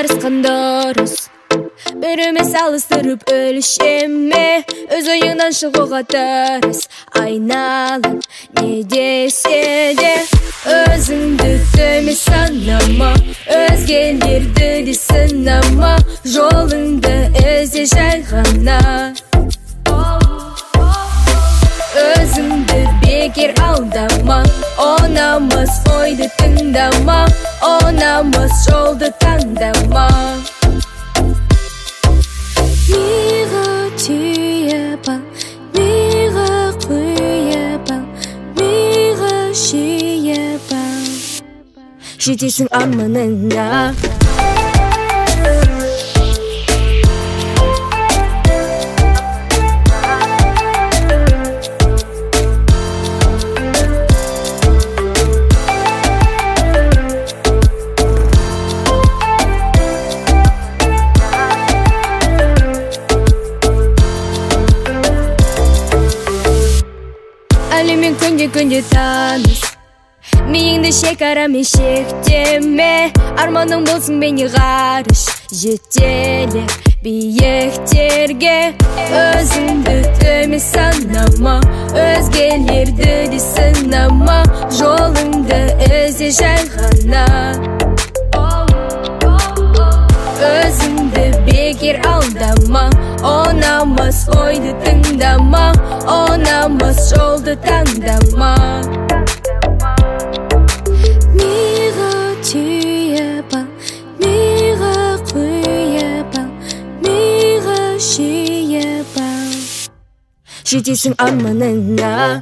жарысқанда ұрыс біріме салыстырып өлшеме, өз ойыңнан шығуға тырыс. Айналып не десе де өзіңді төмен санама, өзгелерді де сынама, жолыңды ізде жай ғана. Өзіңді бекер алдама, онамыз ойды тыңдама, онамыз жолды таңдама. Миға түйіп ал, миға құйып ал, миға жиып ал, жетесің арманыңа. Әлеммен күнде таныс, миыңды шекарамен шектеме, арманың болсын бейне ғарыш, жетелер биіктерге. Өзіңді төмен санама, өзгелерді де сынама, жолыңды ізде жай ғана. Өзіңді бекер алдама, онамыз ойды тыңдама, онамыз жолды таңдама. Миға түйіп ал, миға құйып ал, миға жиып ал, жетесің арманыңа.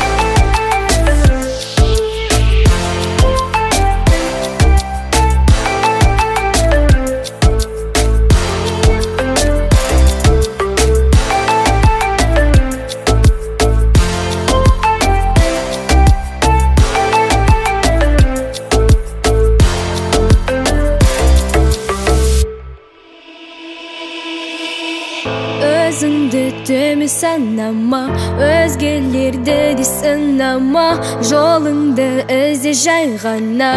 Өзіңді төмен санама, өзгелерді де сынама, жолыңды ізде жай ғана.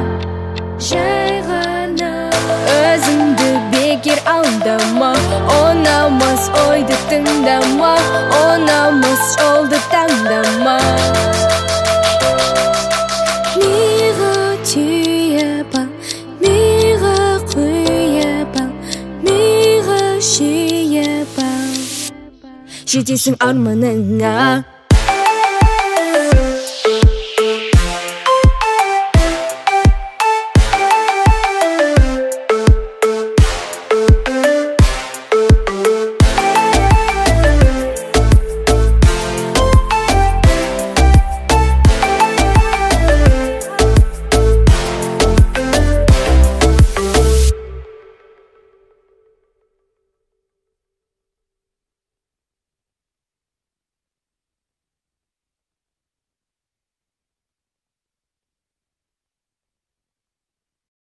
Өзіңді бекер алдама, онамыз ойды тыңдама, онамыз жолды таңдама. Миға түйіп ал, миға құйып ал, миға жиып ал, жетесің арманыңа.